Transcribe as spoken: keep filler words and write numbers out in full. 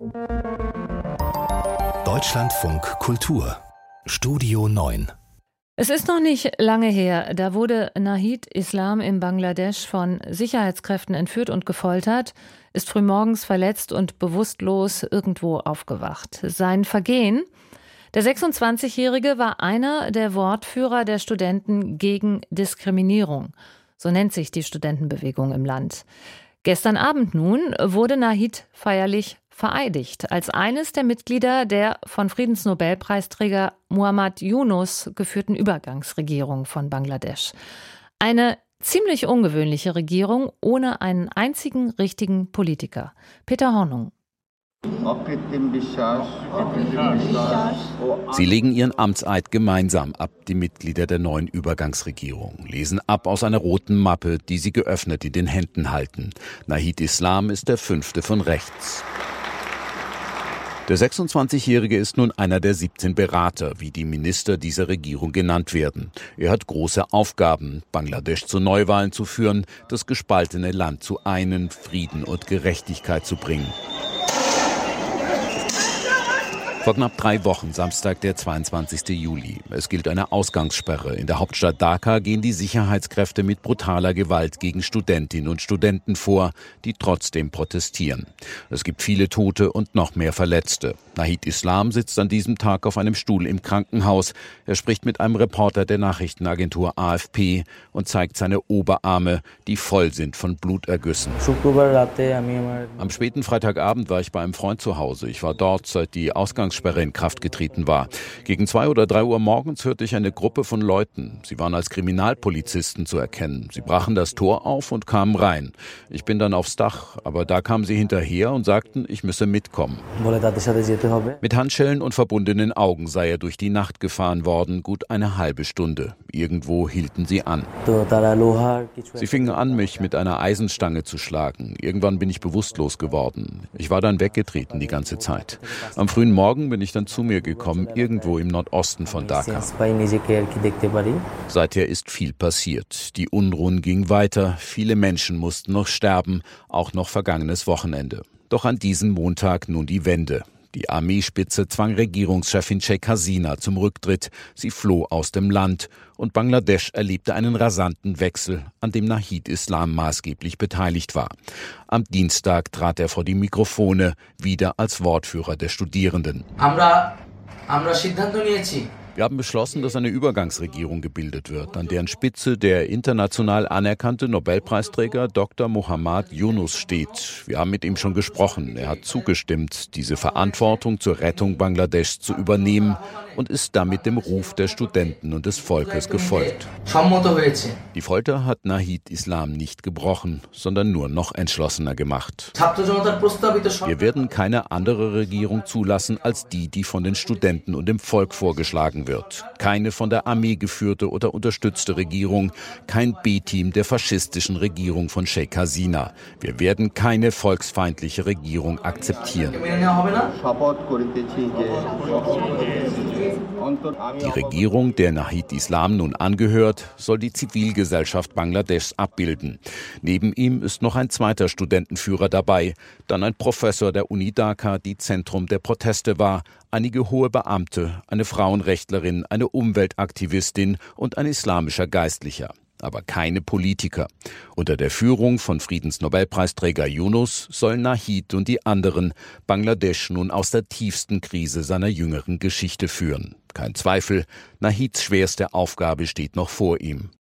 Deutschlandfunk Kultur Studio neun. Es ist noch nicht lange her, da wurde Nahid Islam in Bangladesch von Sicherheitskräften entführt und gefoltert, ist frühmorgens verletzt und bewusstlos irgendwo aufgewacht. Sein Vergehen: Der sechsundzwanzigjährige war einer der Wortführer der Studenten gegen Diskriminierung. So nennt sich die Studentenbewegung im Land. Gestern Abend nun wurde Nahid feierlich vereidigt als eines der Mitglieder der von Friedensnobelpreisträger Muhammad Yunus geführten Übergangsregierung von Bangladesch. Eine ziemlich ungewöhnliche Regierung ohne einen einzigen richtigen Politiker. Peter Hornung. Sie legen ihren Amtseid gemeinsam ab, die Mitglieder der neuen Übergangsregierung, lesen ab aus einer roten Mappe, die sie geöffnet in den Händen halten. Nahid Islam ist der fünfte von rechts. Der sechsundzwanzigjährige ist nun einer der siebzehn Berater, wie die Minister dieser Regierung genannt werden. Er hat große Aufgaben, Bangladesch zu Neuwahlen zu führen, das gespaltene Land zu einen, Frieden und Gerechtigkeit zu bringen. Vor knapp drei Wochen, Samstag, der zweiundzwanzigste Juli. Es gilt eine Ausgangssperre. In der Hauptstadt Dhaka gehen die Sicherheitskräfte mit brutaler Gewalt gegen Studentinnen und Studenten vor, die trotzdem protestieren. Es gibt viele Tote und noch mehr Verletzte. Nahid Islam sitzt an diesem Tag auf einem Stuhl im Krankenhaus. Er spricht mit einem Reporter der Nachrichtenagentur A F P und zeigt seine Oberarme, die voll sind von Blutergüssen. Am späten Freitagabend war ich bei einem Freund zu Hause. Ich war dort, seit die Ausgangssperre in Kraft getreten war. Gegen zwei oder drei Uhr morgens hörte ich eine Gruppe von Leuten. Sie waren als Kriminalpolizisten zu erkennen. Sie brachen das Tor auf und kamen rein. Ich bin dann aufs Dach, aber da kamen sie hinterher und sagten, ich müsse mitkommen. Mit Handschellen und verbundenen Augen sei er durch die Nacht gefahren worden, gut eine halbe Stunde. Irgendwo hielten sie an. Sie fingen an, mich mit einer Eisenstange zu schlagen. Irgendwann bin ich bewusstlos geworden. Ich war dann weggetreten die ganze Zeit. Am frühen Morgen bin ich dann zu mir gekommen, irgendwo im Nordosten von Dhaka. Seither ist viel passiert. Die Unruhen gingen weiter, viele Menschen mussten noch sterben, auch noch vergangenes Wochenende. Doch an diesem Montag nun die Wende. Die Armeespitze zwang Regierungschefin Sheikh Hasina zum Rücktritt. Sie floh aus dem Land und Bangladesch erlebte einen rasanten Wechsel, an dem Nahid Islam maßgeblich beteiligt war. Am Dienstag trat er vor die Mikrofone, wieder als Wortführer der Studierenden. Amra, amra Siddhanto niyechi. Wir haben beschlossen, dass eine Übergangsregierung gebildet wird, an deren Spitze der international anerkannte Nobelpreisträger Doktor Muhammad Yunus steht. Wir haben mit ihm schon gesprochen. Er hat zugestimmt, diese Verantwortung zur Rettung Bangladeschs zu übernehmen und ist damit dem Ruf der Studenten und des Volkes gefolgt. Die Folter hat Nahid Islam nicht gebrochen, sondern nur noch entschlossener gemacht. Wir werden keine andere Regierung zulassen als die, die von den Studenten und dem Volk vorgeschlagen wird. Keine von der Armee geführte oder unterstützte Regierung, kein B-Team der faschistischen Regierung von Sheikh Hasina. Wir werden keine volksfeindliche Regierung akzeptieren. Die Regierung, der Nahid Islam nun angehört, soll die Zivilgesellschaft Bangladeschs abbilden. Neben ihm ist noch ein zweiter Studentenführer dabei, dann ein Professor der Uni Dhaka, die Zentrum der Proteste war, einige hohe Beamte, eine Frauenrechtlerin, eine Umweltaktivistin und ein islamischer Geistlicher. Aber keine Politiker. Unter der Führung von Friedensnobelpreisträger Yunus sollen Nahid und die anderen Bangladesch nun aus der tiefsten Krise seiner jüngeren Geschichte führen. Kein Zweifel, Nahids schwerste Aufgabe steht noch vor ihm.